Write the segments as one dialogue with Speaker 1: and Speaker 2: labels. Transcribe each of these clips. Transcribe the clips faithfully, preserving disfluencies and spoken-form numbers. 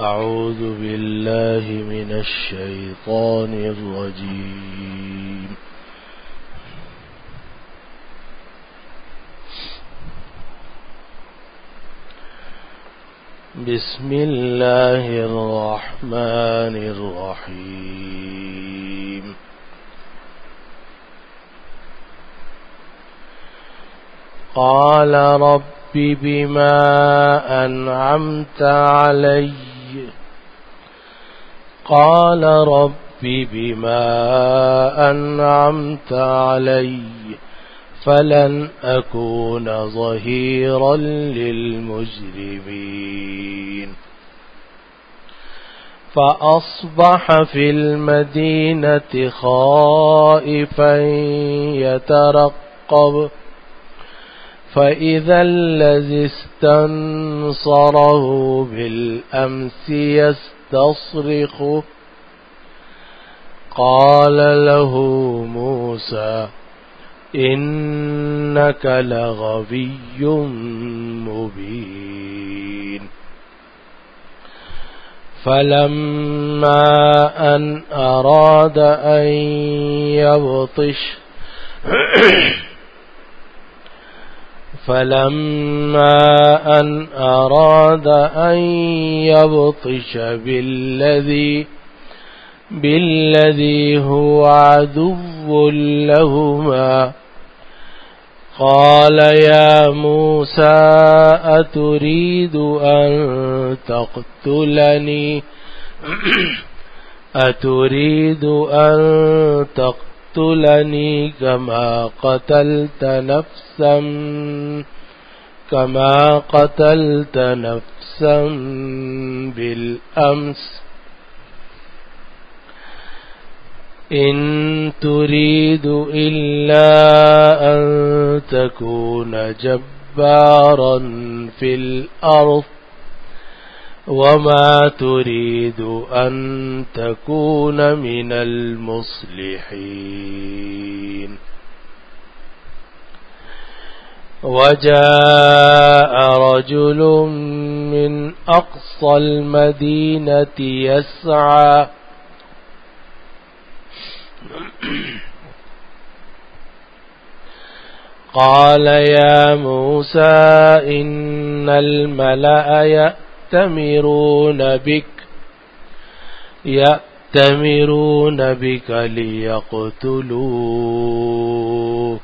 Speaker 1: أعوذ بالله من الشيطان الرجيم بسم الله الرحمن الرحيم قال رب بما أنعمت علي قال رب بما أنعمت علي فلن أكون ظهيرا للمجرمين فأصبح في المدينة خائفا يترقب فإذا الذي استنصره بالأمس يستصرخه قال له موسى إنك لغوي مبين فلما أن أراد أن يبطش فلما أن أراد أن يبطش بالذي بالذي هو عدو لهما قال يا موسى أتريد أن تقتلني أتريد أن تقتلني كما قتلت نفسا كما قتلت نفسا بالأمس إن تريد إلا أن تكون جبارا في الأرض وما تريد أن تكون من المصلحين وجاء رجل من أقصى المدينة يسعى قال يا موسى إن الملأ يأتمرون بك يأتمرون بك ليقتلوك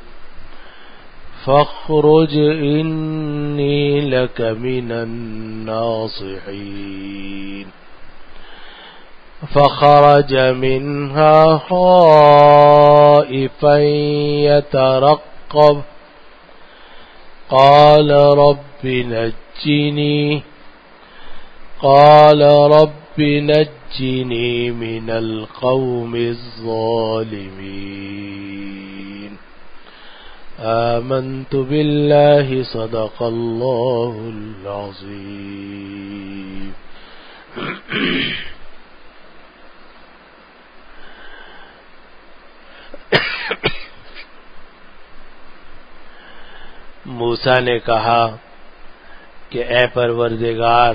Speaker 1: فاخرج إني لك من الناصحين فخرج منها خائفا يترقب قال رب نجني قال رب نجني من القوم الظالمين آمنت بالله صدق الله العظيم.
Speaker 2: موسیٰ نے کہا کہ اے پروردگار،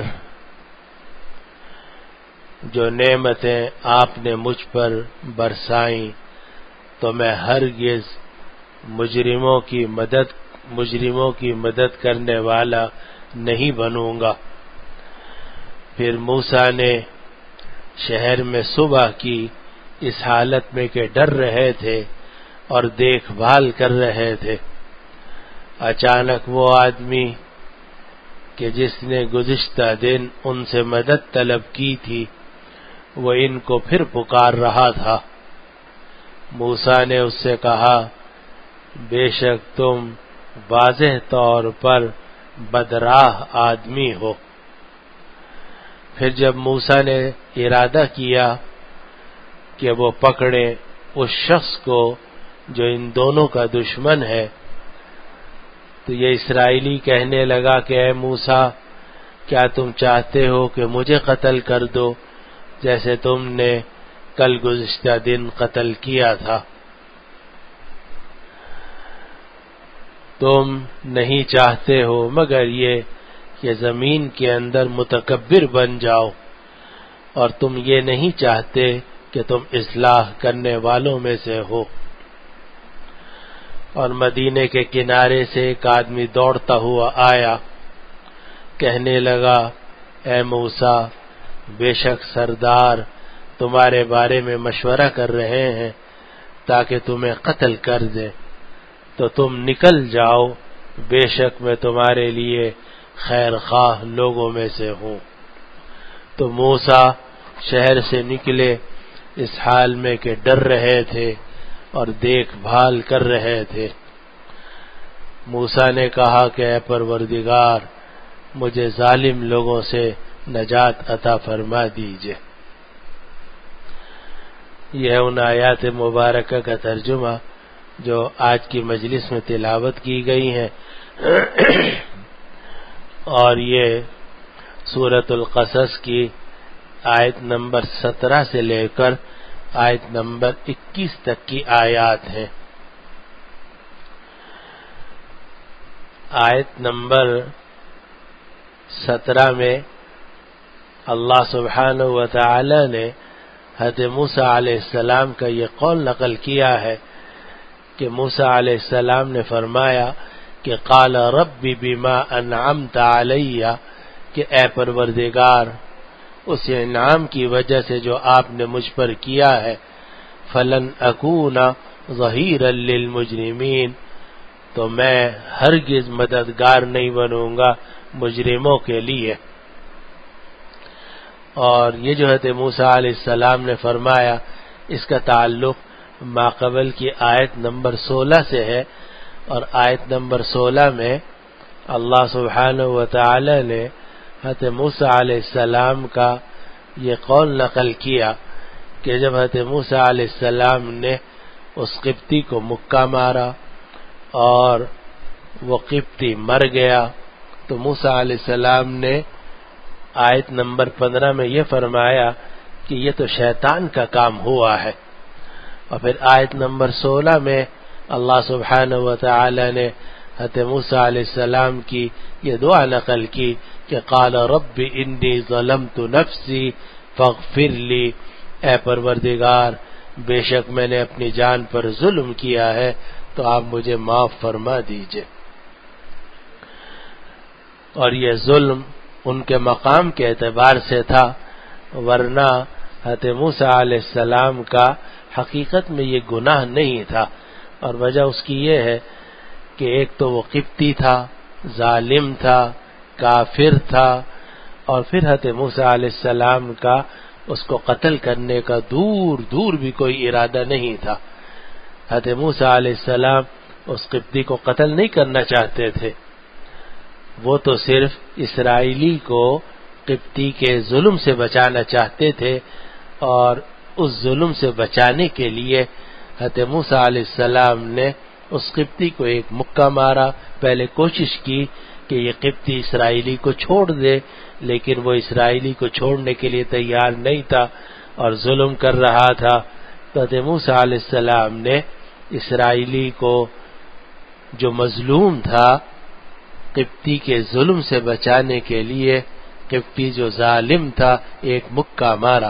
Speaker 2: جو نعمتیں آپ نے مجھ پر برسائیں تو میں ہرگز مجرموں کی مدد مجرموں کی مدد کرنے والا نہیں بنوں گا۔ پھر موسیٰ نے شہر میں صبح کی اس حالت میں کہ ڈر رہے تھے اور دیکھ بھال کر رہے تھے، اچانک وہ آدمی کہ جس نے گزشتہ دن ان سے مدد طلب کی تھی وہ ان کو پھر پکار رہا تھا۔ موسیٰ نے اس سے کہا بے شک تم واضح طور پر بدراہ آدمی ہو۔ پھر جب موسیٰ نے ارادہ کیا کہ وہ پکڑے اس شخص کو جو ان دونوں کا دشمن ہے، تو یہ اسرائیلی کہنے لگا کہ اے موسیٰ، کیا تم چاہتے ہو کہ مجھے قتل کر دو جیسے تم نے کل گزشتہ دن قتل کیا تھا؟ تم نہیں چاہتے ہو مگر یہ کہ زمین کے اندر متکبر بن جاؤ اور تم یہ نہیں چاہتے کہ تم اصلاح کرنے والوں میں سے ہو۔ اور مدینے کے کنارے سے ایک آدمی دوڑتا ہوا آیا، کہنے لگا، اے موسیٰ، بے شک سردار تمہارے بارے میں مشورہ کر رہے ہیں تاکہ تمہیں قتل کر دیں، تو تم نکل جاؤ، بے شک میں تمہارے لیے خیر خواہ لوگوں میں سے ہوں۔ تو موسیٰ شہر سے نکلے اس حال میں کہ ڈر رہے تھے اور دیکھ بھال کر رہے تھے۔ موسیٰ نے کہا کہ اے پروردگار، مجھے ظالم لوگوں سے نجات عطا فرما دیجئے۔ یہ ان آیات مبارکہ کا ترجمہ جو آج کی مجلس میں تلاوت کی گئی ہیں، اور یہ سورۃ القصص کی آیت نمبر سترہ سے لے کر آیت نمبر اکیس تک کی آیات ہیں۔ آیت نمبر سترہ میں اللہ سبحانہ و تعالی نے حضرت موسیٰ علیہ السلام کا یہ قول نقل کیا ہے کہ موسیٰ علیہ السلام نے فرمایا کہ قال رب بما انعمت علی، کہ اے پروردگار اس انعام کی وجہ سے جو آپ نے مجھ پر کیا ہے، فلن اکون ظہیرا للمجرمین، تو میں ہرگز مددگار نہیں بنوں گا مجرموں کے لیے۔ اور یہ جو حضرت موسیٰ علیہ السلام نے فرمایا، اس کا تعلق ما قبل کی آیت نمبر سولہ سے ہے، اور آیت نمبر سولہ میں اللہ سبحانہ و تعالی نے حضرت موسیٰ علیہ السلام کا یہ قول نقل کیا کہ جب حضرت موسیٰ علیہ السلام نے اس قبطی کو مکہ مارا اور وہ قبطی مر گیا، تو موسیٰ علیہ السلام نے آیت نمبر پندرہ میں یہ فرمایا کہ یہ تو شیطان کا کام ہوا ہے۔ اور پھر آیت نمبر سولہ میں اللہ سبحانہ و تعالی نے حضرت موسیٰ علیہ السلام کی یہ دعا نقل کی کہ قال رب انی ظلمت نفسی فاغفر لی، اے پروردگار بے شک میں نے اپنی جان پر ظلم کیا ہے تو آپ مجھے معاف فرما دیجئے۔ اور یہ ظلم ان کے مقام کے اعتبار سے تھا، ورنہ حضرت موسیٰ علیہ السلام کا حقیقت میں یہ گناہ نہیں تھا، اور وجہ اس کی یہ ہے کہ ایک تو وہ قبطی تھا، ظالم تھا، کافر تھا، اور پھر حضرت موسیٰ علیہ السلام کا اس کو قتل کرنے کا دور دور بھی کوئی ارادہ نہیں تھا۔ حضرت موسیٰ علیہ السلام اس قبطی کو قتل نہیں کرنا چاہتے تھے، وہ تو صرف اسرائیلی کو قبطی کے ظلم سے بچانا چاہتے تھے، اور اس ظلم سے بچانے کے لیے حضرت موسیٰ علیہ السلام نے اس قبطی کو ایک مکہ مارا۔ پہلے کوشش کی کہ یہ قبطی اسرائیلی کو چھوڑ دے، لیکن وہ اسرائیلی کو چھوڑنے کے لیے تیار نہیں تھا اور ظلم کر رہا تھا۔ تو حضرت موسیٰ علیہ السلام نے اسرائیلی کو جو مظلوم تھا قبطی کے ظلم سے بچانے کے لیے، قبطی جو ظالم تھا، ایک مکہ مارا۔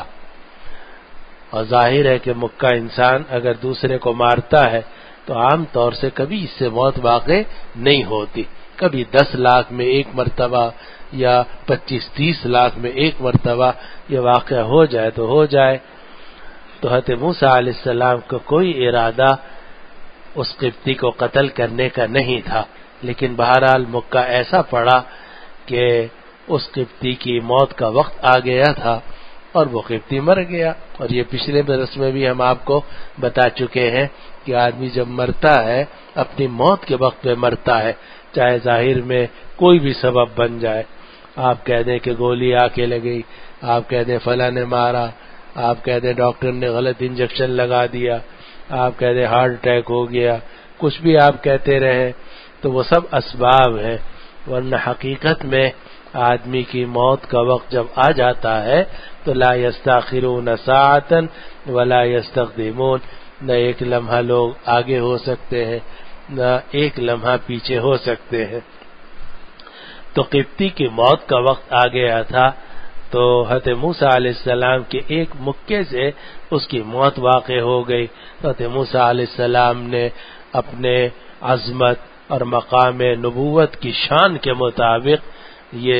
Speaker 2: اور ظاہر ہے کہ مکہ انسان اگر دوسرے کو مارتا ہے تو عام طور سے کبھی اس سے موت واقع نہیں ہوتی، کبھی دس لاکھ میں ایک مرتبہ یا پچیس تیس لاکھ میں ایک مرتبہ یہ واقعہ ہو جائے تو ہو جائے۔ تو حضرت موسیٰ علیہ السلام کا کوئی ارادہ اس قبطی کو قتل کرنے کا نہیں تھا، لیکن بہرحال موقع ایسا پڑا کہ اس قبطی کی موت کا وقت آ گیا تھا اور وہ قبطی مر گیا۔ اور یہ پچھلے برس میں بھی ہم آپ کو بتا چکے ہیں کہ آدمی جب مرتا ہے اپنی موت کے وقت پہ مرتا ہے، چاہے ظاہر میں کوئی بھی سبب بن جائے، آپ کہہ دیں کہ گولی آ کے لگی، آپ کہہ دیں فلاں نے مارا، آپ کہہ دیں ڈاکٹر نے غلط انجیکشن لگا دیا، آپ کہہ دیں ہارٹ اٹیک ہو گیا، کچھ بھی آپ کہتے رہیں تو وہ سب اسباب ہیں، ورنہ حقیقت میں آدمی کی موت کا وقت جب آ جاتا ہے تو لا یستاخرون ساعۃ ولا یستقدمون، نہ ایک لمحہ لوگ آگے ہو سکتے ہیں نہ ایک لمحہ پیچھے ہو سکتے ہیں۔ تو قبطی کی موت کا وقت آ گیا تھا، تو حضرت موسیٰ علیہ السلام کے ایک مکے سے اس کی موت واقع ہو گئی. حضرت موسیٰ علیہ السلام نے اپنے عظمت اور مقام نبوت کی شان کے مطابق یہ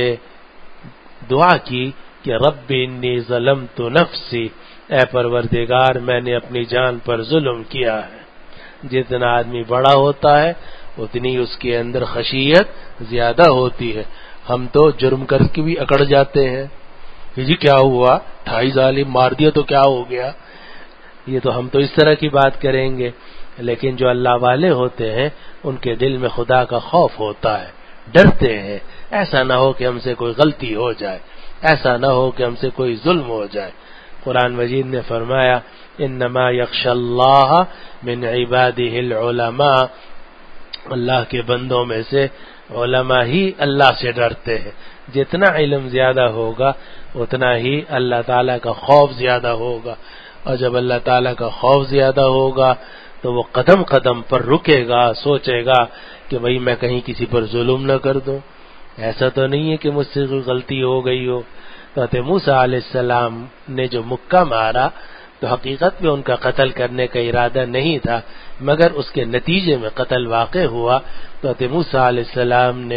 Speaker 2: دعا کی کہ رب انی ظلمت نفسی، اے پروردگار میں نے اپنی جان پر ظلم کیا ہے. جتنا آدمی بڑا ہوتا ہے اتنی اس کے اندر خشیت زیادہ ہوتی ہے. ہم تو جرم کر کے بھی اکڑ جاتے ہیں کہ جی کیا ہوا، ٹھائی ظالم مار دیا تو کیا ہو گیا. یہ تو ہم تو اس طرح کی بات کریں گے، لیکن جو اللہ والے ہوتے ہیں ان کے دل میں خدا کا خوف ہوتا ہے، ڈرتے ہیں ایسا نہ ہو کہ ہم سے کوئی غلطی ہو جائے، ایسا نہ ہو کہ ہم سے کوئی ظلم ہو جائے. قرآن مجید نے فرمایا انما یخشی اللہ من عبادہ العلماء، اللہ کے بندوں میں سے علماء ہی اللہ سے ڈرتے ہیں. جتنا علم زیادہ ہوگا اتنا ہی اللہ تعالیٰ کا خوف زیادہ ہوگا، اور جب اللہ تعالیٰ کا خوف زیادہ ہوگا تو وہ قدم قدم پر رکے گا، سوچے گا کہ بھئی میں کہیں کسی پر ظلم نہ کر دوں، ایسا تو نہیں ہے کہ مجھ سے کوئی غلطی ہو گئی ہو. حضرت موسیٰ علیہ السلام نے جو مکہ مارا تو حقیقت میں ان کا قتل کرنے کا ارادہ نہیں تھا، مگر اس کے نتیجے میں قتل واقع ہوا. تو حضرت موسیٰ علیہ السلام نے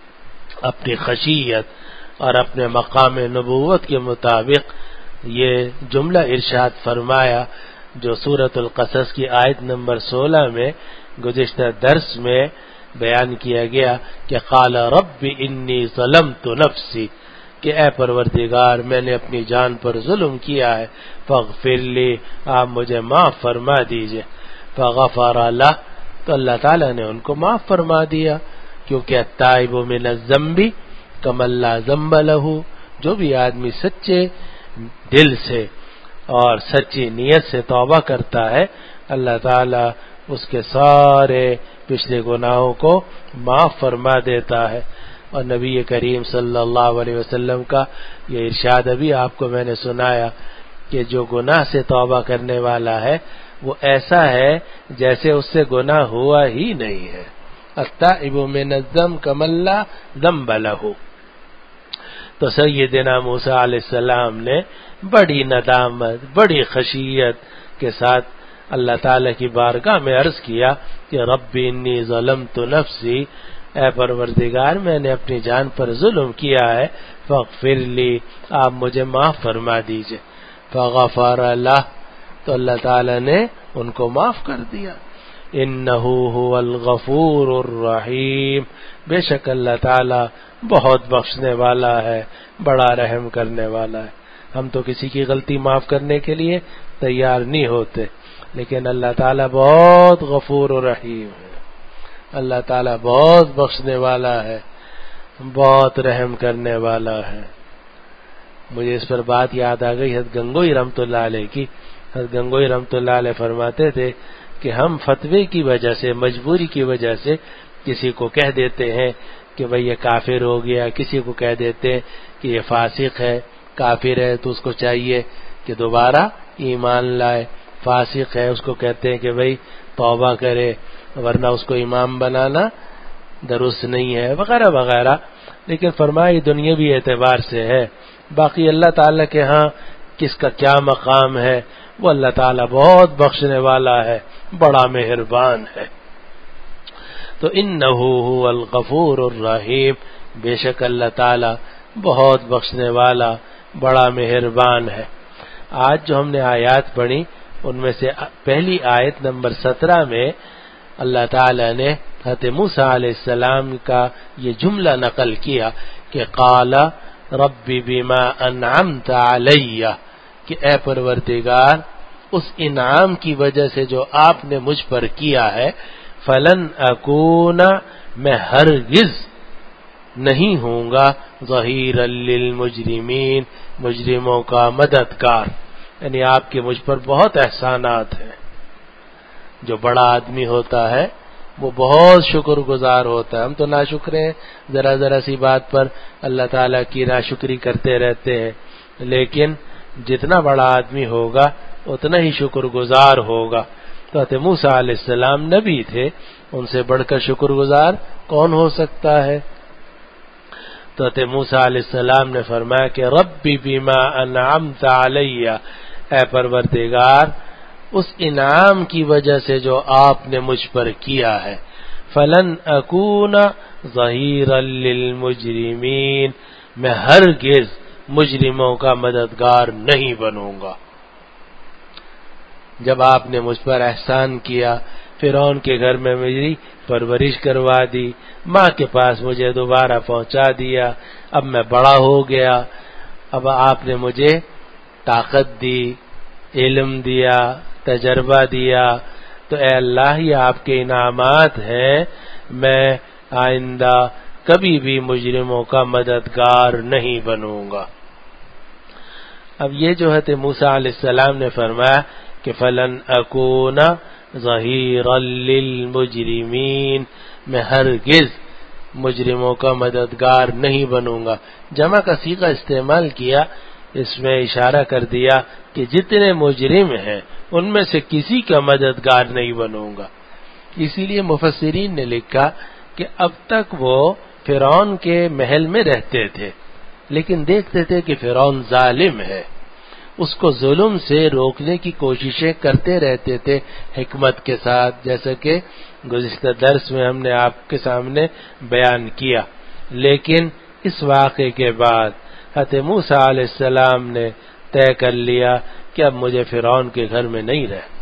Speaker 2: اپنی خشیت اور اپنے مقام نبوت کے مطابق یہ جملہ ارشاد فرمایا جو سورۃ القصص کی آیت نمبر سولہ میں گزشتہ درس میں بیان کیا گیا کہ قال رب انی ظلمت نفسی، کہ اے پروردگار میں نے اپنی جان پر ظلم کیا ہے، فاغفر لی، آپ مجھے معاف فرما دیجئے. فغفر لہ، تو اللہ تعالیٰ نے ان کو معاف فرما دیا، کیونکہ التائب من الذنب کمن لا ذنب لہ، جو بھی آدمی سچے دل سے اور سچی نیت سے توبہ کرتا ہے اللہ تعالیٰ اس کے سارے پچھلے گناہوں کو معاف فرما دیتا ہے. اور نبی کریم صلی اللہ علیہ وسلم کا یہ ارشاد ابھی آپ کو میں نے سنایا کہ جو گناہ سے توبہ کرنے والا ہے وہ ایسا ہے جیسے اس سے گناہ ہوا ہی نہیں ہے. التائب من الذنب کمن لا ذنب لہ. تو سیدنا موسیٰ علیہ السلام نے بڑی ندامت، بڑی خشیت کے ساتھ اللہ تعالیٰ کی بارگاہ میں عرض کیا کہ رب انی ظلمت نفسی، اے پروردگار میں نے اپنی جان پر ظلم کیا ہے، فاغفر لی، آپ مجھے معاف فرما دیجئے. فغفر لہ، تو اللہ تعالیٰ نے ان کو معاف کر دیا. انہ هو الغفور الرحیم، بے شک اللہ تعالیٰ بہت بخشنے والا ہے، بڑا رحم کرنے والا ہے. ہم تو کسی کی غلطی معاف کرنے کے لیے تیار نہیں ہوتے، لیکن اللہ تعالیٰ بہت غفور و رحیم ہے. اللہ تعالیٰ بہت بخشنے والا ہے، بہت رحم کرنے والا ہے. مجھے اس پر بات یاد آ گئی حضرت گنگوئی رحمۃ اللہ علیہ کی. حضرت گنگوئی رحمۃ اللہ علیہ فرماتے تھے کہ ہم فتوے کی وجہ سے، مجبوری کی وجہ سے کسی کو کہہ دیتے ہیں کہ بھئی یہ کافر ہو گیا، کسی کو کہہ دیتے ہیں کہ یہ فاسق ہے، کافر ہے، تو اس کو چاہیے کہ دوبارہ ایمان لائے. فاسق ہے اس کو کہتے ہیں کہ بھئی توبہ کرے، ورنہ اس کو امام بنانا درست نہیں ہے، وغیرہ وغیرہ. لیکن فرمایا دنیاوی اعتبار سے ہے، باقی اللہ تعالیٰ کے ہاں کس کا کیا مقام ہے، وہ اللہ تعالیٰ بہت بخشنے والا ہے، بڑا مہربان ہے. تو انہ هو الغفور الرحیم، بے شک اللہ تعالیٰ بہت بخشنے والا، بڑا مہربان ہے. آج جو ہم نے آیات پڑھی ان میں سے پہلی آیت نمبر سترہ میں اللہ تعالیٰ نے حضرت موسیٰ علیہ السلام کا یہ جملہ نقل کیا کہ قال رب بما انعمت علی، کہ اے پروردگار اس انعام کی وجہ سے جو آپ نے مجھ پر کیا ہے، فلن اکون، میں ہرگز نہیں ہوں گا، ظہیرا للمجرمین، مجرموں کا مددگار. یعنی آپ کے مجھ پر بہت احسانات ہیں. جو بڑا آدمی ہوتا ہے وہ بہت شکر گزار ہوتا ہے. ہم تو ناشکر ہیں، ذرا ذرا سی بات پر اللہ تعالیٰ کی ناشکری کرتے رہتے ہیں، لیکن جتنا بڑا آدمی ہوگا اتنا ہی شکر گزار ہوگا. تو حضرت موسیٰ علیہ السلام نبی تھے، ان سے بڑھ کر شکر گزار کون ہو سکتا ہے؟ تو حضرت موسیٰ علیہ السلام نے فرمایا کہ ربی بما انعمت علی، اے پروردگار اس انعام کی وجہ سے جو آپ نے مجھ پر کیا ہے، فلن اکون ظہیرا للمجرمین، میں ہرگز مجرموں کا مددگار نہیں بنوں گا۔ جب آپ نے مجھ پر احسان کیا، فرعون کے گھر میں میری پرورش کروا دی، ماں کے پاس مجھے دوبارہ پہنچا دیا، اب میں بڑا ہو گیا، اب آپ نے مجھے طاقت دی، علم دیا، تجربہ دیا، تو اے اللہ یہ آپ کے انعامات ہیں، میں آئندہ کبھی بھی مجرموں کا مددگار نہیں بنوں گا۔ اب یہ جو ہے موسیٰ علیہ السلام نے فرمایا کہ فلن اکون ظہیرا للمجرمین، میں ہرگز مجرموں کا مددگار نہیں بنوں گا۔ جمع کا صیغہ استعمال کیا، اس میں اشارہ کر دیا کہ جتنے مجرم ہیں ان میں سے کسی کا مددگار نہیں بنوں گا۔ اسی لیے مفسرین نے لکھا کہ اب تک وہ فرعون کے محل میں رہتے تھے، لیکن دیکھتے تھے کہ فرعون ظالم ہے، اس کو ظلم سے روکنے کی کوششیں کرتے رہتے تھے حکمت کے ساتھ، جیسا کہ گزشتہ درس میں ہم نے آپ کے سامنے بیان کیا۔ لیکن اس واقعے کے بعد حضرت موسیٰ علیہ السلام نے طے کر لیا کہ اب مجھے فرعون کے گھر میں نہیں رہنا،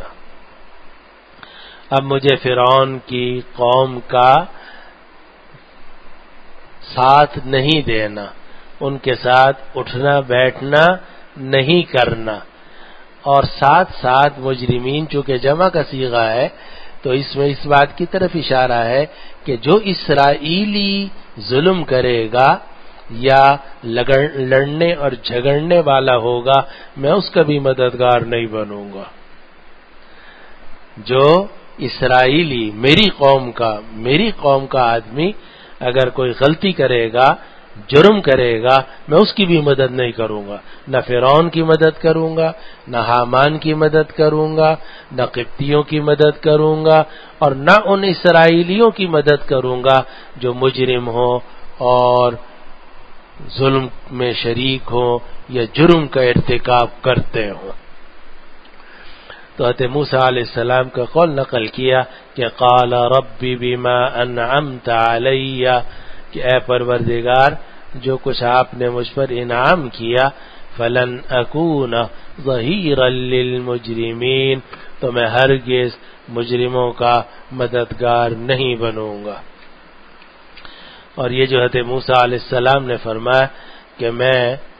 Speaker 2: اب مجھے فرعون کی قوم کا ساتھ نہیں دینا، ان کے ساتھ اٹھنا بیٹھنا نہیں کرنا، اور ساتھ ساتھ مجرمین چونکہ جمع کا صیغہ ہے تو اس میں اس بات کی طرف اشارہ ہے کہ جو اسرائیلی ظلم کرے گا یا لڑنے اور جھگڑنے والا ہوگا، میں اس کا بھی مددگار نہیں بنوں گا۔ جو اسرائیلی میری قوم کا میری قوم کا آدمی اگر کوئی غلطی کرے گا، جرم کرے گا، میں اس کی بھی مدد نہیں کروں گا، نہ فرعون کی مدد کروں گا، نہ حامان کی مدد کروں گا، نہ قبطیوں کی مدد کروں گا، اور نہ ان اسرائیلیوں کی مدد کروں گا جو مجرم ہوں اور ظلم میں شریک ہوں یا جرم کا ارتکاب کرتے ہوں۔ تو حضرت موسیٰ علیہ السلام کا قول نقل کیا کہ قال ربی بما انعمت علی، کہ اے پروردگار جو کچھ آپ نے مجھ پر انعام کیا، فلن اکون ظہیرا للمجرمین، تو میں ہرگز مجرموں کا مددگار نہیں بنوں گا۔ اور یہ جو حضرت موسیٰ علیہ السلام نے فرمایا کہ میں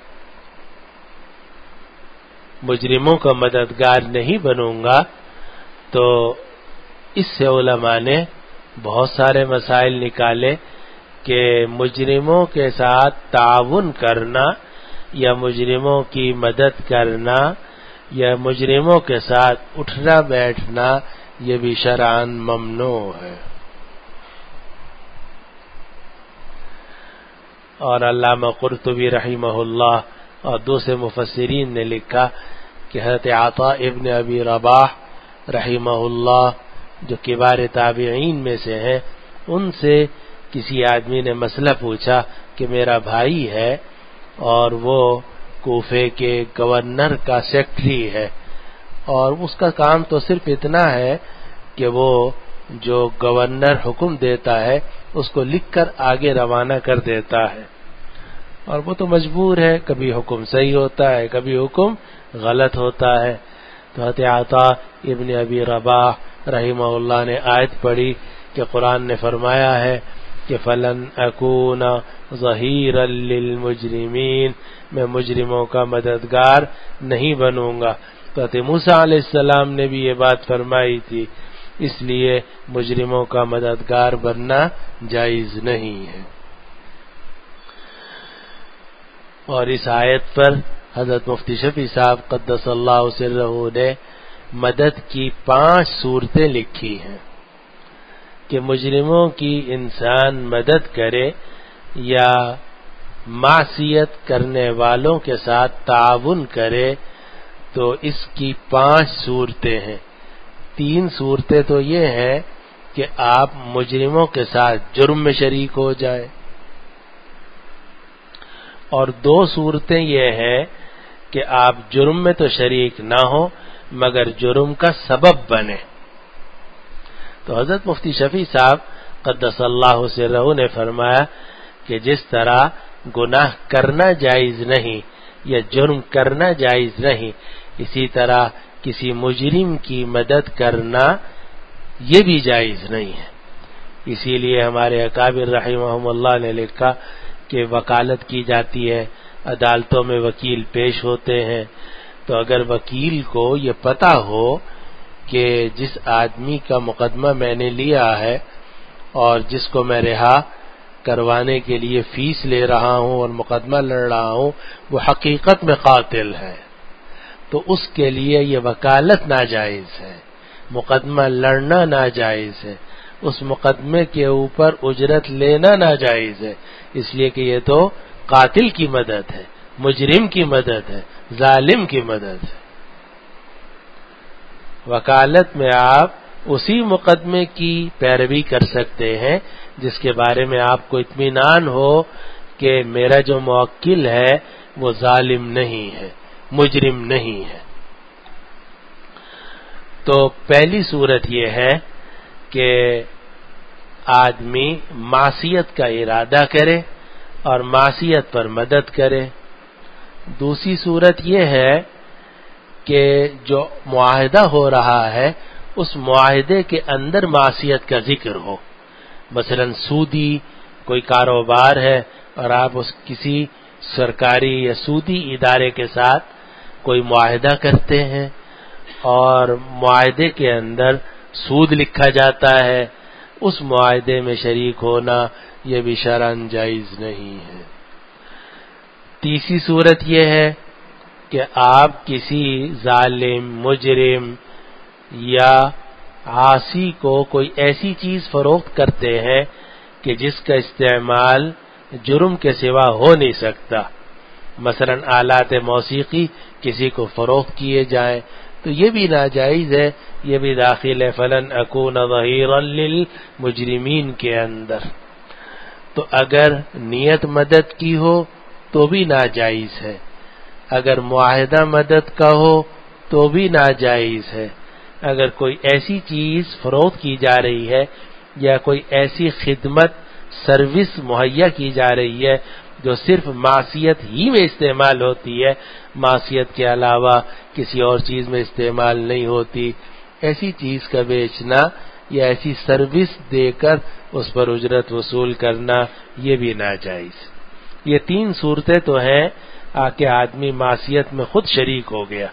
Speaker 2: مجرموں کا مددگار نہیں بنوں گا، تو اس سے علماء نے بہت سارے مسائل نکالے کہ مجرموں کے ساتھ تعاون کرنا یا مجرموں کی مدد کرنا یا مجرموں کے ساتھ اٹھنا بیٹھنا یہ بھی شرعاً ممنوع ہے۔ اور علامہ قرطبی رحمہ اللہ اور دوسرے مفسرین نے لکھا کہ حضرت عطاء ابن ابی رباح رحمہ اللہ جو کبار تابعین میں سے ہیں، ان سے کسی آدمی نے مسئلہ پوچھا کہ میرا بھائی ہے اور وہ کوفے کے گورنر کا سیکٹری ہے، اور اس کا کام تو صرف اتنا ہے کہ وہ جو گورنر حکم دیتا ہے اس کو لکھ کر آگے روانہ کر دیتا ہے، اور وہ تو مجبور ہے، کبھی حکم صحیح ہوتا ہے کبھی حکم غلط ہوتا ہے۔ تو حضرت عطاء ابن ابی رباح رحمہ اللہ نے آیت پڑھی کہ قرآن نے فرمایا ہے کہ فلن اکون ظہیرا للمجرمین، میں مجرموں کا مددگار نہیں بنوں گا۔ تو حضرت موسیٰ علیہ السلام نے بھی یہ بات فرمائی تھی، اس لیے مجرموں کا مددگار بننا جائز نہیں ہے۔ اور اس آیت پر حضرت مفتی شفیع صاحب قدس اللہ سرہ نے مدد کی پانچ صورتیں لکھی ہیں کہ مجرموں کی انسان مدد کرے یا معصیت کرنے والوں کے ساتھ تعاون کرے، تو اس کی پانچ صورتیں ہیں۔ تین صورتیں تو یہ ہیں کہ آپ مجرموں کے ساتھ جرم میں شریک ہو جائے، اور دو صورتیں یہ ہیں کہ آپ جرم میں تو شریک نہ ہو مگر جرم کا سبب بنے. تو حضرت مفتی شفیع صاحب قدس اللہ سرہ نے فرمایا کہ جس طرح گناہ کرنا جائز نہیں یا جرم کرنا جائز نہیں، اسی طرح کسی مجرم کی مدد کرنا یہ بھی جائز نہیں ہے. اسی لیے ہمارے اکابر رحمہم اللہ نے لکھا کہ وکالت کی جاتی ہے، عدالتوں میں وکیل پیش ہوتے ہیں. تو اگر وکیل کو یہ پتہ ہو کہ جس آدمی کا مقدمہ میں نے لیا ہے اور جس کو میں رہا کروانے کے لیے فیس لے رہا ہوں اور مقدمہ لڑ رہا ہوں وہ حقیقت میں قاتل ہے، تو اس کے لیے یہ وکالت ناجائز ہے، مقدمہ لڑنا ناجائز ہے، اس مقدمے کے اوپر اجرت لینا ناجائز ہے، اس لیے کہ یہ تو قاتل کی مدد ہے، مجرم کی مدد ہے، ظالم کی مدد ہے. وکالت میں آپ اسی مقدمے کی پیروی کر سکتے ہیں جس کے بارے میں آپ کو اطمینان ہو کہ میرا جو موکل ہے وہ ظالم نہیں ہے، مجرم نہیں ہے. تو پہلی صورت یہ ہے کہ آدمی معصیت کا ارادہ کرے اور معصیت پر مدد کرے. دوسری صورت یہ ہے کہ جو معاہدہ ہو رہا ہے اس معاہدے کے اندر معصیت کا ذکر ہو. مثلا سودی کوئی کاروبار ہے اور آپ اس کسی سرکاری یا سودی ادارے کے ساتھ کوئی معاہدہ کرتے ہیں اور معاہدے کے اندر سود لکھا جاتا ہے، اس معاہدے میں شریک ہونا یہ بھی شرعاً جائز نہیں ہے. تیسری صورت یہ ہے کہ آپ کسی ظالم، مجرم یا عاصی کو کوئی ایسی چیز فروخت کرتے ہیں کہ جس کا استعمال جرم کے سوا ہو نہیں سکتا. مثلا آلات موسیقی کسی کو فروخت کیے جائیں تو یہ بھی ناجائز ہے، یہ بھی داخل ہے فلن اکون ظہیرا للمجرمین کے اندر. تو اگر نیت مدد کی ہو تو بھی ناجائز ہے، اگر معاہدہ مدد کا ہو تو بھی ناجائز ہے. اگر کوئی ایسی چیز فروخت کی جا رہی ہے یا کوئی ایسی خدمت سروس مہیا کی جا رہی ہے جو صرف معصیت ہی میں استعمال ہوتی ہے، معصیت کے علاوہ کسی اور چیز میں استعمال نہیں ہوتی، ایسی چیز کا بیچنا یا ایسی سروس دے کر اس پر اجرت وصول کرنا یہ بھی ناجائز. یہ تین صورتیں تو ہیں کہ آدمی معصیت میں خود شریک ہو گیا.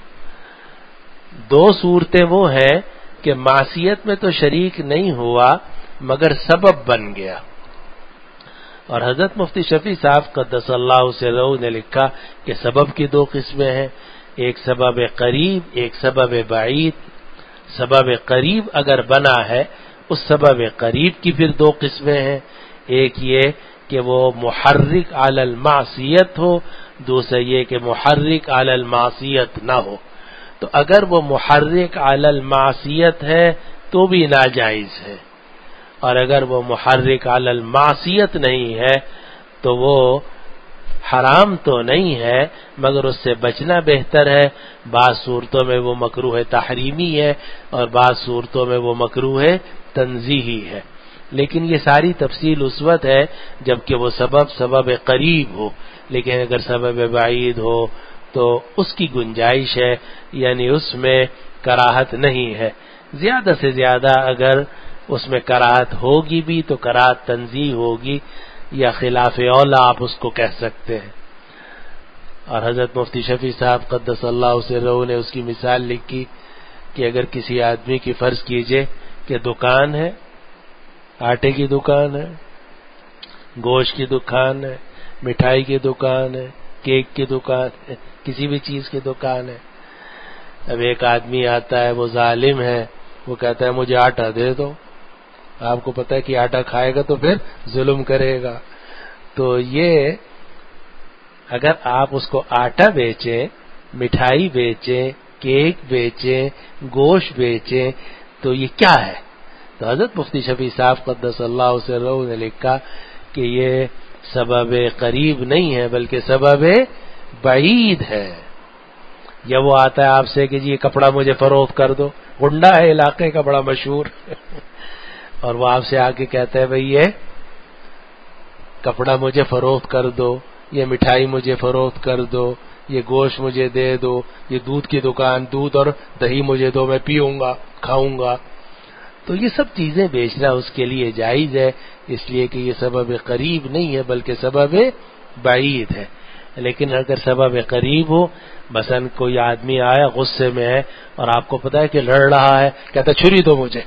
Speaker 2: دو صورتیں وہ ہیں کہ معصیت میں تو شریک نہیں ہوا مگر سبب بن گیا. اور حضرت مفتی شفیع صاحب قدس اللہ سرہ نے لکھا کہ سبب کی دو قسمیں ہیں، ایک سبب قریب، ایک سبب بعید. سبب قریب اگر بنا ہے اس سبب قریب کی پھر دو قسمیں ہیں، ایک یہ کہ وہ محرک علی المعصیت ہو، دوسرا یہ کہ محرک علی المعصیت نہ ہو. تو اگر وہ محرک علی المعصیت ہے تو بھی ناجائز ہے، اور اگر وہ محرک علی المعصیت نہیں ہے تو وہ حرام تو نہیں ہے مگر اس سے بچنا بہتر ہے. بعض صورتوں میں وہ مکروہ تحریمی ہے اور بعض صورتوں میں وہ مکروہ تنزیہی ہے، لیکن یہ ساری تفصیل اس وقت ہے جبکہ وہ سبب سبب قریب ہو. لیکن اگر سبب بعید ہو تو اس کی گنجائش ہے، یعنی اس میں کراہت نہیں ہے. زیادہ سے زیادہ اگر اس میں کراہت ہوگی بھی تو کراہت تنزیہ ہوگی یا خلاف اولا آپ اس کو کہہ سکتے ہیں. اور حضرت مفتی شفیع صاحب قدس اللہ سرہ نے اس کی مثال لکھی کہ اگر کسی آدمی کی فرض کیجئے کہ دکان ہے، آٹے کی دکان ہے، گوشت کی دکان ہے، مٹھائی کی دکان ہے، کیک کی دکان ہے، کسی بھی چیز کی دکان ہے. اب ایک آدمی آتا ہے، وہ ظالم ہے، وہ کہتا ہے مجھے آٹا دے دو. آپ کو پتہ ہے کہ آٹا کھائے گا تو پھر ظلم کرے گا. تو یہ اگر آپ اس کو آٹا بیچیں، مٹھائی بیچیں، کیک بیچیں، گوشت بیچیں تو یہ کیا ہے؟ تو حضرت مفتی شفیع صاحب قدس اللہ سرہ نے لکھا کہ یہ سبب قریب نہیں ہے بلکہ سبب بعید ہے. یا وہ آتا ہے آپ سے کہ جی یہ کپڑا مجھے فروخت کر دو، گنڈا ہے علاقے کا بڑا مشہور اور وہ آپ سے آ کے کہتا ہے بھئی یہ کپڑا مجھے فروخت کر دو، یہ مٹھائی مجھے فروخت کر دو، یہ گوشت مجھے دے دو، یہ دودھ کی دکان دودھ اور دہی مجھے دو، میں پیوں گا کھاؤں گا. تو یہ سب چیزیں بیچنا اس کے لیے جائز ہے، اس لیے کہ یہ سبب قریب نہیں ہے بلکہ سبب بعید ہے. لیکن اگر سبب قریب ہو، مثلا کوئی آدمی آیا غصے میں ہے اور آپ کو پتا ہے کہ لڑ رہا ہے، کہتا چھری دو مجھے.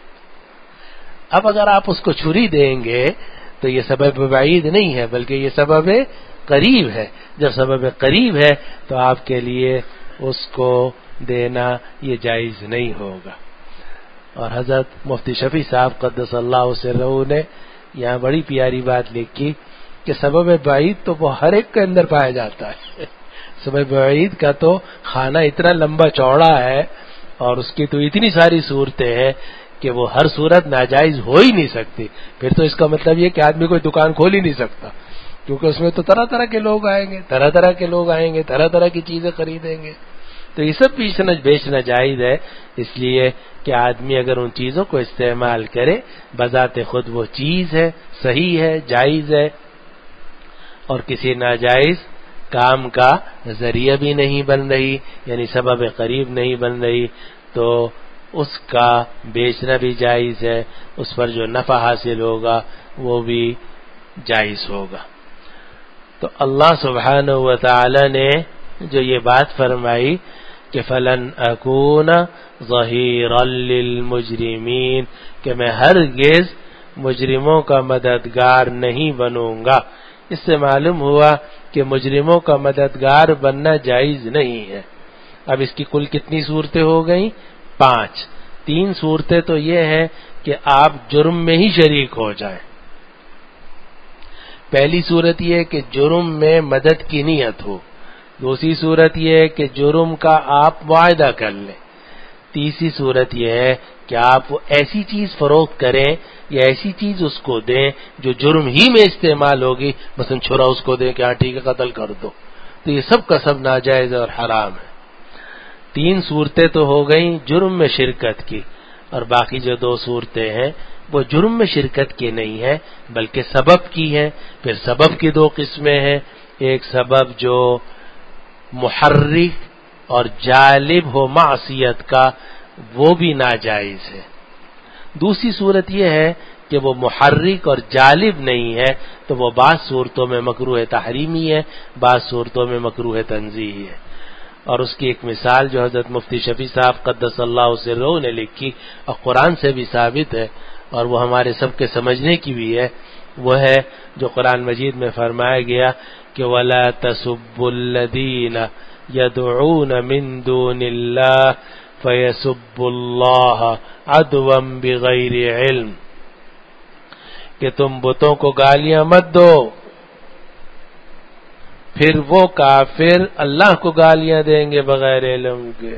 Speaker 2: اب اگر آپ اس کو چھری دیں گے تو یہ سبب بعید نہیں ہے بلکہ یہ سبب قریب ہے. جب سبب قریب ہے تو آپ کے لیے اس کو دینا یہ جائز نہیں ہوگا. اور حضرت مفتی شفیع صاحب قدس اللہ سرہ نے یہاں بڑی پیاری بات لکھی کہ سبب بعید تو وہ ہر ایک کے اندر پایا جاتا ہے. سبب بعید کا تو خانہ اتنا لمبا چوڑا ہے اور اس کی تو اتنی ساری صورتیں ہیں کہ وہ ہر صورت ناجائز ہو ہی نہیں سکتی. پھر تو اس کا مطلب یہ کہ آدمی کوئی دکان کھول ہی نہیں سکتا، کیونکہ اس میں تو طرح طرح کے لوگ آئیں گے طرح طرح کے لوگ آئیں گے طرح طرح کی چیزیں خریدیں گے. تو یہ سب بیچنا بیچنا جائز ہے، اس لیے کہ آدمی اگر ان چیزوں کو استعمال کرے بذات خود وہ چیز ہے، صحیح ہے، جائز ہے اور کسی ناجائز کام کا ذریعہ بھی نہیں بن رہی، یعنی سبب قریب نہیں بن رہی، تو اس کا بیچنا بھی جائز ہے، اس پر جو نفع حاصل ہوگا وہ بھی جائز ہوگا. تو اللہ سبحانہ و تعالی نے جو یہ بات فرمائی کہ فلن اکون ظہیرا للمجرمین، کہ میں ہرگز مجرموں کا مددگار نہیں بنوں گا، اس سے معلوم ہوا کہ مجرموں کا مددگار بننا جائز نہیں ہے. اب اس کی کل کتنی صورتیں ہو گئیں؟ پانچ. تین صورتیں تو یہ ہیں کہ آپ جرم میں ہی شریک ہو جائیں. پہلی صورت یہ ہے کہ جرم میں مدد کی نیت ہو. دوسری صورت یہ ہے کہ جرم کا آپ معاہدہ کر لیں. تیسری صورت یہ ہے کہ آپ ایسی چیز فروخت کریں یا ایسی چیز اس کو دیں جو جرم ہی میں استعمال ہوگی، مثلا چھرا اس کو دیں کہ ہاں ٹھیک ہے قتل کر دو. تو یہ سب کا سب ناجائز اور حرام ہے. تین صورتیں تو ہو گئیں جرم میں شرکت کی، اور باقی جو دو صورتیں ہیں وہ جرم میں شرکت کی نہیں ہے بلکہ سبب کی ہیں. پھر سبب کی دو قسمیں ہیں، ایک سبب جو محرک اور جالب ہو معصیت کا، وہ بھی ناجائز ہے. دوسری صورت یہ ہے کہ وہ محرک اور جالب نہیں ہے تو وہ بعض صورتوں میں مکروہ تحریمی ہے، بعض صورتوں میں مکروہ تنزیہی ہے. اور اس کی ایک مثال جو حضرت مفتی شفیع صاحب قدس اللہ سرہ نے لکھی اور قرآن سے بھی ثابت ہے اور وہ ہمارے سب کے سمجھنے کی بھی ہے، وہ ہے جو قرآن مجید میں فرمایا گیا کہ وَلَا تَسُبُّوا الَّذِينَ يَدْعُونَ مِن دُونِ اللَّهِ فَيَسُبُّوا اللَّهَ عَدْوًا بِغَيْرِ عِلْمٍ، کہ تم بتوں کو گالیاں مت دو، پھر وہ کافر اللہ کو گالیاں دیں گے بغیر علم کے.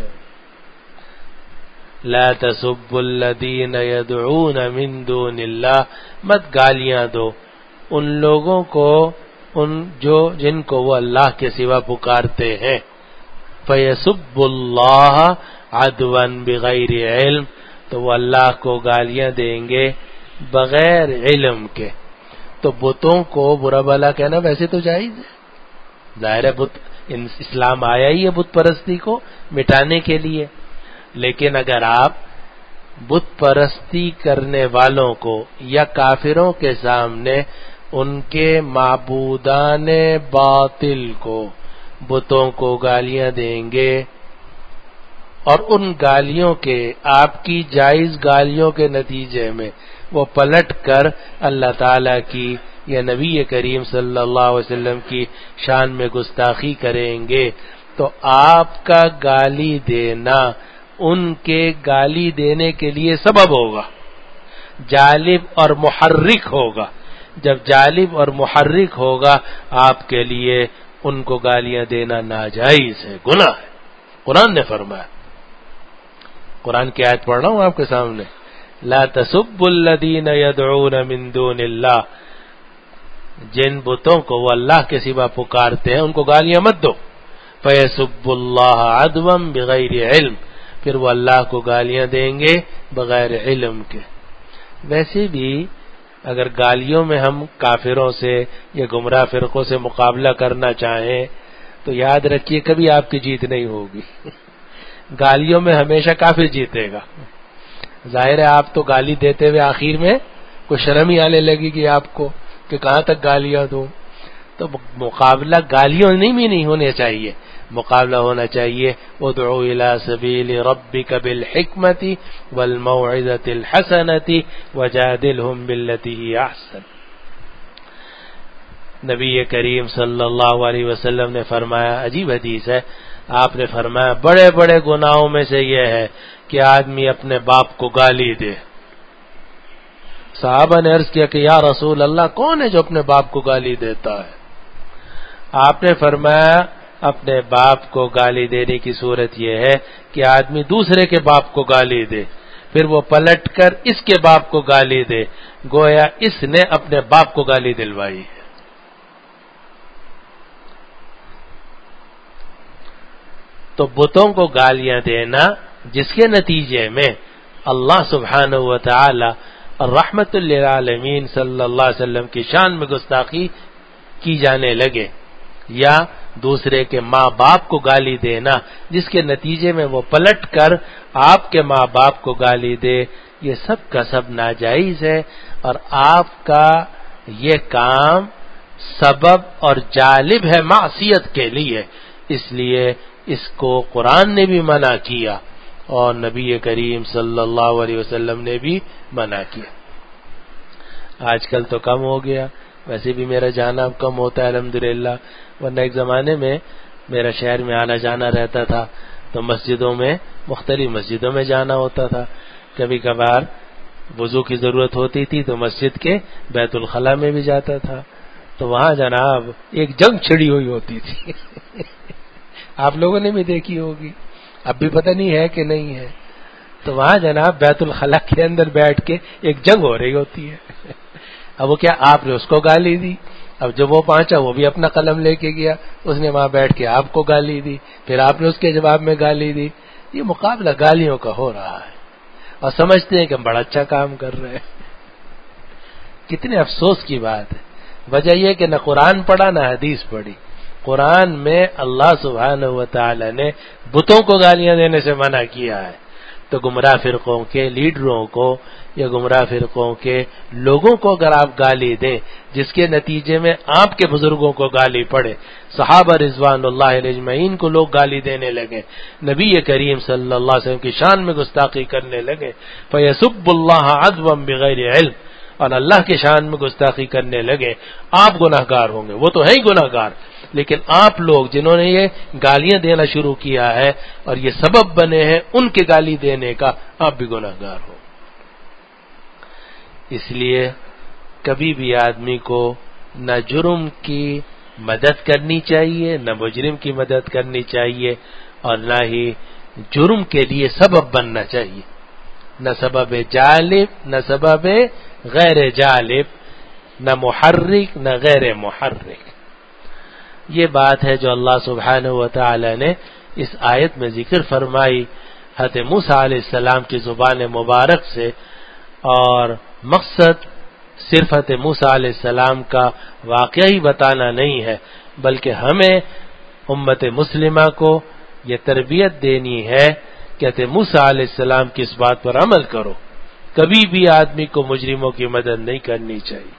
Speaker 2: لا تسبوا الذین یدعون من دون اللہ، مت گالیاں دو ان لوگوں کو ان جو جن کو وہ اللہ کے سوا پکارتے ہیں. فیسبوا اللہ عدوا بغیر علم، تو وہ اللہ کو گالیاں دیں گے بغیر علم کے. تو بتوں کو برا بھلا کہنا ویسے تو جائز ہے، ظاہر ہے بت اسلام آیا ہی ہے بت پرستی کو مٹانے کے لیے، لیکن اگر آپ بت پرستی کرنے والوں کو یا کافروں کے سامنے ان کے معبودان باطل کو، بتوں کو گالیاں دیں گے اور ان گالیوں کے آپ کی جائز گالیوں کے نتیجے میں وہ پلٹ کر اللہ تعالی کی یا نبی کریم صلی اللہ علیہ وسلم کی شان میں گستاخی کریں گے، تو آپ کا گالی دینا ان کے گالی دینے کے لیے سبب ہوگا، جالب اور محرک ہوگا. جب جالب اور محرک ہوگا آپ کے لیے ان کو گالیاں دینا ناجائز ہے، گناہ ہے. قرآن نے فرمایا، قرآن کی آیت پڑھ رہا ہوں آپ کے سامنے، لا تسبوا الذین یدعون من دون اللہ، جن بتوں کو وہ اللہ کے سوا پکارتے ہیں ان کو گالیاں مت دو. فَيَسُبُّ اللَّهَ عَدْوًا بِغَيْرِ عِلْمٍ، پھر وہ اللہ کو گالیاں دیں گے بغیر علم کے. ویسے بھی اگر گالیوں میں ہم کافروں سے یا گمراہ فرقوں سے مقابلہ کرنا چاہیں تو یاد رکھیے کبھی آپ کی جیت نہیں ہوگی. گالیوں میں ہمیشہ کافر جیتے گا. ظاہر ہے آپ تو گالی دیتے ہوئے آخر میں کوئی شرم ہی آنے لگے گی آپ کو کہ کہاں تک گالیاں دوں. تو مقابلہ گالیوں نہیں بھی نہیں ہونے چاہیے، مقابلہ ہونا چاہیے ادعو الی سبیل ربک بالحکمۃ والموعظۃ الحسنۃ وجادلہم باللتی ہی احسن. نبی کریم صلی اللہ علیہ وسلم نے فرمایا، عجیب حدیث ہے، آپ نے فرمایا بڑے بڑے گناہوں میں سے یہ ہے کہ آدمی اپنے باپ کو گالی دے. صحابہ نے عرض کیا کہ یا رسول اللہ کون ہے جو اپنے باپ کو گالی دیتا ہے؟ آپ نے فرمایا اپنے باپ کو گالی دینے کی صورت یہ ہے کہ آدمی دوسرے کے باپ کو گالی دے، پھر وہ پلٹ کر اس کے باپ کو گالی دے، گویا اس نے اپنے باپ کو گالی دلوائی ہے. تو بتوں کو گالیاں دینا جس کے نتیجے میں اللہ سبحانہ و تعالی اور رحمت للعالمین صلی اللہ علیہ وسلم کی شان میں گستاخی کی جانے لگے، یا دوسرے کے ماں باپ کو گالی دینا جس کے نتیجے میں وہ پلٹ کر آپ کے ماں باپ کو گالی دے، یہ سب کا سب ناجائز ہے. اور آپ کا یہ کام سبب اور جالب ہے معصیت کے لیے، اس لیے اس کو قرآن نے بھی منع کیا اور نبی کریم صلی اللہ علیہ وسلم نے بھی منع کیا. آج کل تو کم ہو گیا، ویسے بھی میرا جانا اب کم ہوتا ہے الحمدللہ، ورنہ ایک زمانے میں میرا شہر میں آنا جانا رہتا تھا تو مسجدوں میں مختلف مسجدوں میں جانا ہوتا تھا. کبھی کبھار وضو کی ضرورت ہوتی تھی تو مسجد کے بیت الخلاء میں بھی جاتا تھا، تو وہاں جناب ایک جنگ چھڑی ہوئی ہوتی تھی. آپ لوگوں نے بھی دیکھی ہوگی، اب بھی پتہ نہیں ہے کہ نہیں ہے. تو وہاں جناب بیت الخلاء کے اندر بیٹھ کے ایک جنگ ہو رہی ہوتی ہے. اب وہ کیا آپ نے اس کو گالی دی، اب جب وہ پہنچا وہ بھی اپنا قلم لے کے گیا، اس نے وہاں بیٹھ کے آپ کو گالی دی، پھر آپ نے اس کے جواب میں گالی دی. یہ مقابلہ گالیوں کا ہو رہا ہے اور سمجھتے ہیں کہ ہم بڑا اچھا کام کر رہے ہیں. کتنے افسوس کی بات ہے. وجہ یہ کہ نہ قرآن پڑھا نہ حدیث پڑھی. قرآن میں اللہ سبحانہ و تعالی نے بتوں کو گالیاں دینے سے منع کیا ہے، تو گمراہ فرقوں کے لیڈروں کو یا گمراہ فرقوں کے لوگوں کو اگر آپ گالی دیں جس کے نتیجے میں آپ کے بزرگوں کو گالی پڑے، صحابہ رضوان اللہ علیہ اجمعین کو لوگ گالی دینے لگے، نبی کریم صلی اللہ علیہ وسلم کی شان میں گستاخی کرنے لگے، فَيَسُبُّ اللَّهَ عَدْوًا بِغَيْرِ عِلْمٍ، اور اللہ کے شان میں گستاخی کرنے لگے، آپ گناہ گار ہوں گے. وہ تو ہے ہی گناہ گار، لیکن آپ لوگ جنہوں نے یہ گالیاں دینا شروع کیا ہے اور یہ سبب بنے ہیں ان کے گالی دینے کا، آپ بھی گناہ گار ہو. اس لیے کبھی بھی آدمی کو نہ جرم کی مدد کرنی چاہیے، نہ مجرم کی مدد کرنی چاہیے، اور نہ ہی جرم کے لیے سبب بننا چاہیے. نہ سبب جالب نہ سبب غیر جالب، نہ محرک نہ غیر محرک. یہ بات ہے جو اللہ سبحانہ و تعالی نے اس آیت میں ذکر فرمائی حضرت موسیٰ علیہ السلام کی زبان مبارک سے، اور مقصد صرف حضرت موسیٰ علیہ السلام کا واقعہ ہی بتانا نہیں ہے، بلکہ ہمیں امت مسلمہ کو یہ تربیت دینی ہے کہ حضرت موسیٰ علیہ السلام کی اس بات پر عمل کرو. کبھی بھی آدمی کو مجرموں کی مدد نہیں کرنی چاہیے.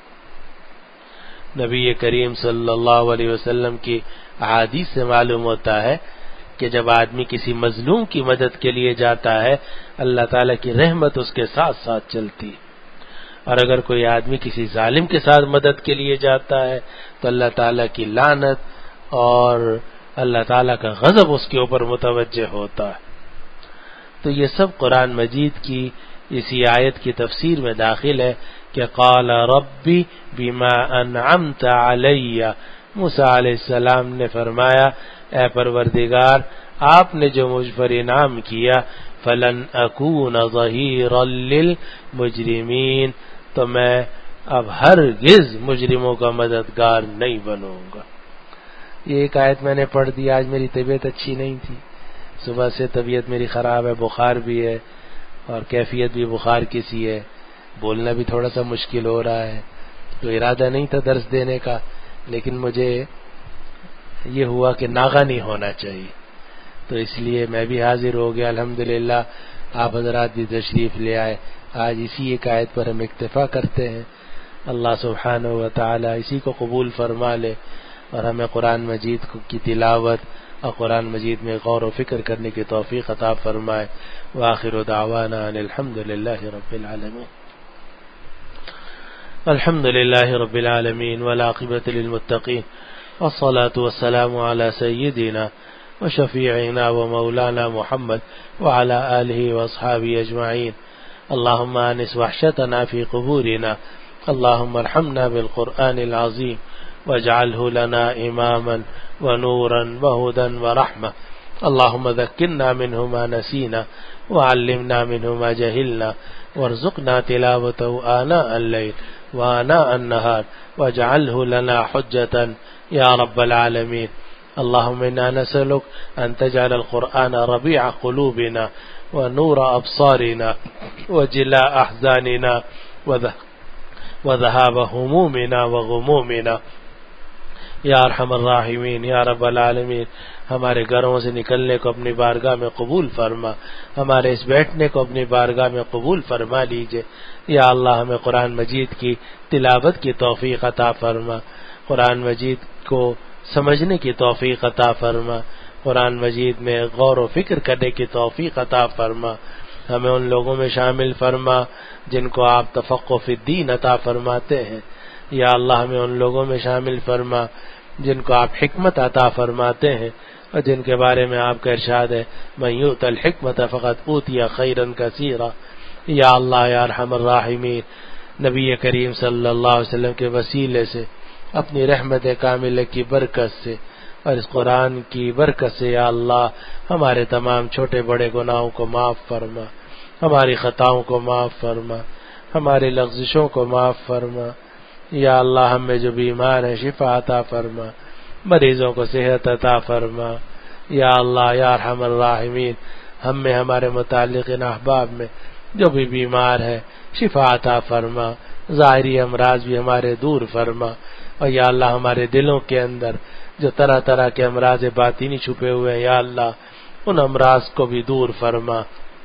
Speaker 2: نبی کریم صلی اللہ علیہ وسلم کی احادیث سے معلوم ہوتا ہے کہ جب آدمی کسی مظلوم کی مدد کے لیے جاتا ہے اللہ تعالیٰ کی رحمت اس کے ساتھ ساتھ چلتی ہے، اور اگر کوئی آدمی کسی ظالم کے ساتھ مدد کے لیے جاتا ہے تو اللہ تعالیٰ کی لعنت اور اللہ تعالیٰ کا غضب اس کے اوپر متوجہ ہوتا ہے. تو یہ سب قرآن مجید کی اسی آیت کی تفسیر میں داخل ہے کہ قال ربی بما انعمت علی، موسیٰ علیہ السلام نے فرمایا اے پروردگار آپ نے جو مجھ پر انعام کیا، فلن اکون ظہیرا للمجرمین، تو میں اب ہرگز مجرموں کا مددگار نہیں بنوں گا۔ یہ ایک آیت میں نے پڑھ دی۔ آج میری طبیعت اچھی نہیں تھی، صبح سے طبیعت میری خراب ہے، بخار بھی ہے اور کیفیت بھی بخار کی سی ہے، بولنا بھی تھوڑا سا مشکل ہو رہا ہے۔ تو ارادہ نہیں تھا درس دینے کا، لیکن مجھے یہ ہوا کہ ناغہ نہیں ہونا چاہیے، تو اس لیے میں بھی حاضر ہو گیا۔ الحمدللہ آپ حضرات بھی تشریف لے آئے۔ آج اسی ایک آیت پر ہم اکتفا کرتے ہیں۔ اللہ سبحانہ و تعالی اسی کو قبول فرما لے اور ہمیں قرآن مجید کی تلاوت اور قرآن مجید میں غور و فکر کرنے کی توفیق عطا فرمائے۔ وآخر دعوانا ان الحمد للہ رب العالمین۔ الحمد للہ رب العالمین والعاقبۃ للمتقین والصلاة والسلام على سیدنا وشفیعنا ومولانا محمد وعلى آلہ واصحابہ اجمعین۔ اللهم آنس وحشتنا في قبورنا، اللهم ارحمنا بالقرآن العظيم واجعله لنا إماما ونورا وهدى ورحمة، اللهم ذكرنا منه ما نسينا وعلمنا منه ما جهلنا وارزقنا تلاوته آناء الليل وآناء النهار واجعله لنا حجة يا رب العالمين۔ اللهم إنا نسألك أن تجعل القرآن ربيع قلوبنا ونور أبصارنا وجلاء أحزاننا وذهاب همومنا وغمومنا یا ارحم الراحمین، یا رب العالمین۔ ہمارے گھروں سے نکلنے کو اپنی بارگاہ میں قبول فرما، ہمارے اس بیٹھنے کو اپنی بارگاہ میں قبول فرما لیجئے۔ یا اللہ ہمیں قرآن مجید کی تلاوت کی توفیق عطا فرما، قرآن مجید کو سمجھنے کی توفیق عطا فرما، قرآن مجید میں غور و فکر کرنے کی توفیق عطا فرما، ہمیں ان لوگوں میں شامل فرما جن کو آپ تفقہ فی الدین عطا فرماتے ہیں۔ یا اللہ ہمیں ان لوگوں میں شامل فرما جن کو آپ حکمت عطا فرماتے ہیں اور جن کے بارے میں آپ کا ارشاد ہے من یؤت الحکمت فقد اوتی خیرا کثیرا۔ یا اللہ یا ارحم الراحمین، نبی کریم صلی اللہ علیہ وسلم کے وسیلے سے، اپنی رحمت کاملہ کی برکت سے اور اس قرآن کی برکت سے یا اللہ ہمارے تمام چھوٹے بڑے گناہوں کو معاف فرما، ہماری خطاؤں کو معاف فرما، ہماری لغزشوں کو معاف فرما۔ یا اللہ ہم میں جو بیمار ہیں شفا عطا فرما، مریضوں کو صحت عطا فرما۔ یا اللہ یا ارحم الراحمین، ہم میں ہمارے متعلق ان احباب میں جو بھی بیمار ہے شفا عطا فرما، ظاہری امراض بھی ہمارے دور فرما، اور یا اللہ ہمارے دلوں کے اندر جو طرح طرح کے امراض باطنی چھپے ہوئے ہیں یا اللہ ان امراض کو بھی دور فرما،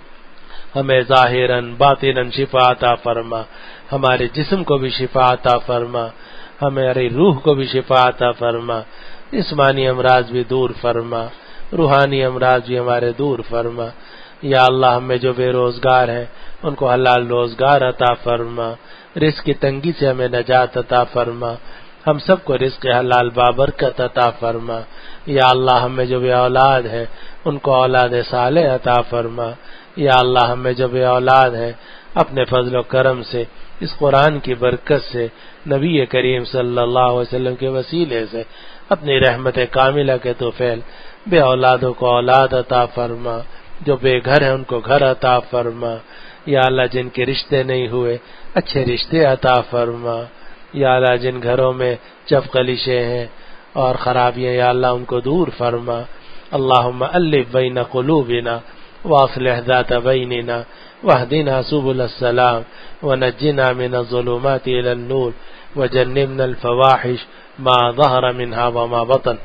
Speaker 2: ہمیں ظاہراً باطناً شفا عطا فرما، ہمارے جسم کو بھی شفا عطا فرما، ہماری روح کو بھی شفا عطا فرما، جسمانی امراض بھی دور فرما، روحانی امراض بھی ہمارے دور فرما۔ یا اللہ ہم میں جو بے روزگار ہیں ان کو حلال روزگار عطا فرما، رزق کی تنگی سے ہمیں نجات عطا فرما، ہم سب کو رزق حلال بابرکت عطا فرما۔ یا اللہ ہم میں جو بے اولاد ہیں ان کو اولاد صالح عطا فرما۔ یا اللہ ہم میں جو بے اولاد ہیں اپنے فضل و کرم سے، اس قرآن کی برکت سے، نبی کریم صلی اللہ علیہ وسلم کے وسیلے سے، اپنی رحمت کاملہ کے توفیل بے اولادوں کو اولاد عطا فرما، جو بے گھر ہیں ان کو گھر عطا فرما۔ یا اللہ جن کے رشتے نہیں ہوئے اچھے رشتے عطا فرما۔ یا اللہ جن گھروں میں چپ قلیشیں ہیں اور خرابیاں یا اللہ ان کو دور فرما۔ اللہم الف بین قلوبنا واصلح ذات بیننا واہدنا سبل السلام ونجنا من الظلمات الى النور وجنبنا الفواحش ما ظهر منها وما بطن۔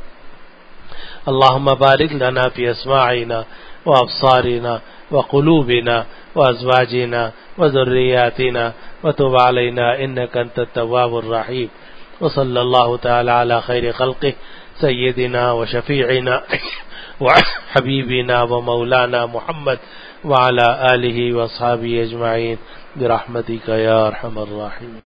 Speaker 2: اللهم بارك لنا في اسماعنا وابصارنا وقلوبنا وازواجنا وذرياتنا وتب علينا انك انت التواب الرحيم۔ وصلى الله تعالى على خير خلقه سيدنا وشفيعنا وحبيبنا ومولانا محمد وعلى آله واصحابه اجمعين برحمتك يا ارحم الراحمين۔